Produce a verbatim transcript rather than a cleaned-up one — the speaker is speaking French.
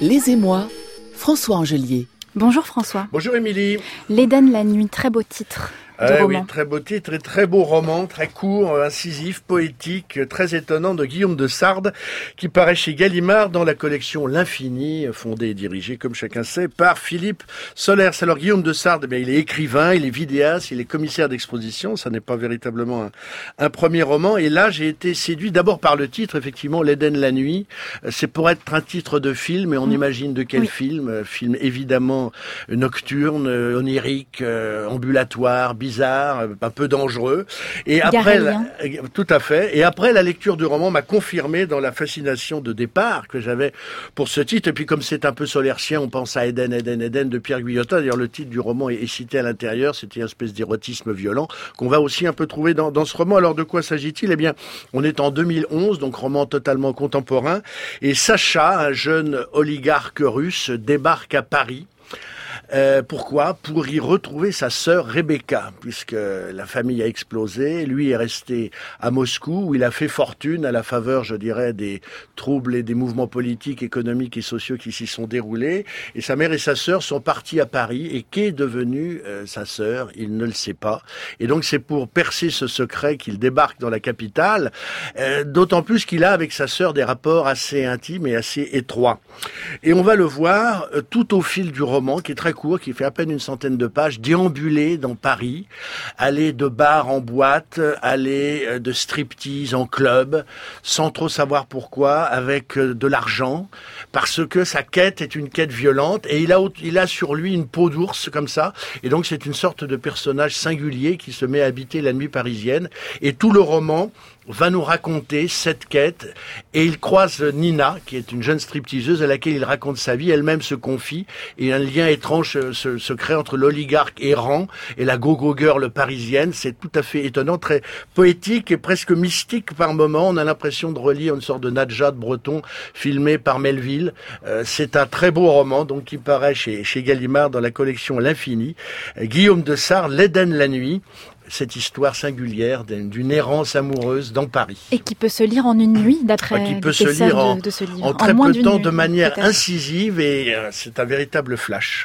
Les Émois, François Angelier. Bonjour François. Bonjour Émilie. L'Éden la nuit, très beau titre de euh, roman. Oui, très beau titre et très beau roman, très court, incisif, poétique, très étonnant de Guillaume de Sade, qui paraît chez Gallimard dans la collection L'Infini, fondée et dirigée, comme chacun sait, par Philippe Solers. Alors Guillaume de Sade, eh bien, il est écrivain, il est vidéaste, il est commissaire d'exposition, ça n'est pas véritablement un, un premier roman. Et là, j'ai été séduit d'abord par le titre, effectivement, L'Éden la nuit. C'est pour être un titre de film, et on mmh. imagine de quel oui. film. Film évidemment nocturne, onirique, euh, ambulatoire, bizarre, un peu dangereux. Et après, la, tout à fait. Et après, la lecture du roman m'a confirmé dans la fascination de départ que j'avais pour ce titre. Et puis, comme c'est un peu solertien, on pense à Éden, Éden, Éden de Pierre Guyotat. D'ailleurs, le titre du roman est, est cité à l'intérieur. C'était une espèce d'érotisme violent qu'on va aussi un peu trouver dans, dans ce roman. Alors, de quoi s'agit-il? Eh bien, on est en deux mille onze, donc roman totalement contemporain. Et Sacha, un jeune oligarque russe, débarque à Paris. Euh, pourquoi? Pour y retrouver sa sœur Rebecca, puisque la famille a explosé. Lui est resté à Moscou, où il a fait fortune à la faveur, je dirais, des troubles et des mouvements politiques, économiques et sociaux qui s'y sont déroulés. Et sa mère et sa sœur sont partis à Paris. Et qu'est devenue euh, sa sœur? Il ne le sait pas. Et donc c'est pour percer ce secret qu'il débarque dans la capitale, euh, d'autant plus qu'il a avec sa sœur des rapports assez intimes et assez étroits. Et on va le voir euh, tout au fil du roman, qui est très court, qui fait à peine une centaine de pages, déambuler dans Paris, aller de bar en boîte, aller de striptease en club, sans trop savoir pourquoi, avec de l'argent, parce que sa quête est une quête violente, et il a, il a sur lui une peau d'ours, comme ça, et donc c'est une sorte de personnage singulier qui se met à habiter la nuit parisienne, et tout le roman va nous raconter cette quête, et il croise Nina, qui est une jeune stripteaseuse à laquelle il raconte sa vie, elle-même se confie, et un lien étrange se, se crée entre l'oligarque errant et la go-go girl parisienne. C'est tout à fait étonnant, très poétique et presque mystique par moments. On a l'impression de relire une sorte de Nadja de Breton filmé par Melville. Euh, c'est un très beau roman, donc qui paraît chez, chez Gallimard dans la collection L'Infini. Euh, Guillaume de Sade, L'Éden la nuit. Cette histoire singulière d'une errance amoureuse dans Paris. Et qui peut se lire en une nuit, d'après qui peut se lire en, de, de ce livre. en très en peu de temps, nuit, de manière peut-être. incisive, et euh, c'est un véritable flash.